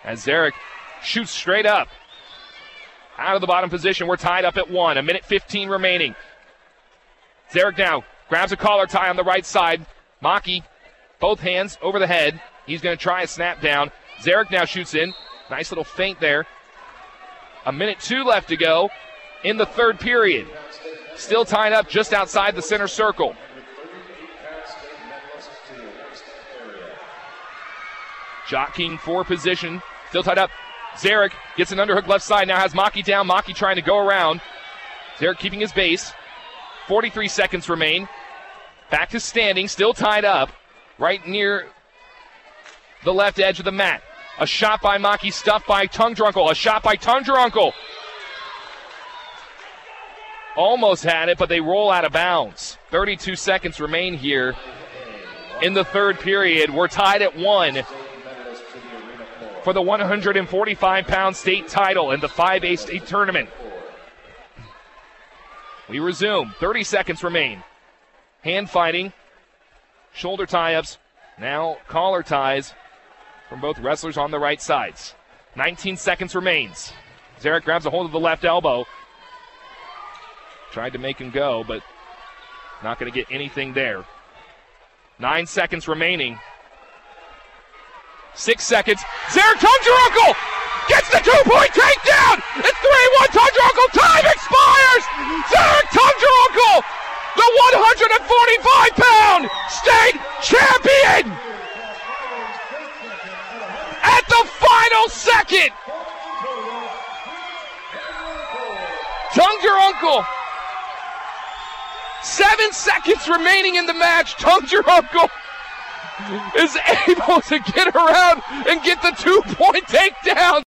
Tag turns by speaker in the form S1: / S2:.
S1: as Zarek shoots straight up. Out of the bottom position, we're tied up at 1. 1:15 remaining. Zarek now grabs a collar tie on the right side. Maki, both hands over the head. He's going to try a snap down. Zarek now shoots in. Nice little feint there. 1:02 left to go in the third period. Still tied up just outside the center circle. Jockeying for position. Still tied up. Zarek gets an underhook left side. Now has Maki down. Maki trying to go around. Zarek keeping his base. 43 seconds remain. Back to standing. Still tied up. Right near the left edge of the mat. A shot by Maki, stuffed by Tungdrunkel. A shot by Tungdrunkel. Almost had it, but they roll out of bounds. 32 seconds remain here in the third period. We're tied at 1 for the 145-pound state title in the 5A state tournament. We resume. 30 seconds remain. Hand fighting. Shoulder tie-ups. Now collar ties from both wrestlers on the right sides. 19 seconds remains. Zarek grabs a hold of the left elbow. Tried to make him go, but not going to get anything there. 9 seconds remaining. 6 seconds. Zarek Tungdrunkel gets the 2-point takedown. It's 3-1 Tungdrunkel. Time expires. Zarek Tungdrunkel, the 145-pound state champion. At the final second, Tungdrunkel. 7 seconds remaining in the match. Tungdrunkel is able to get around and get the 2-point takedown.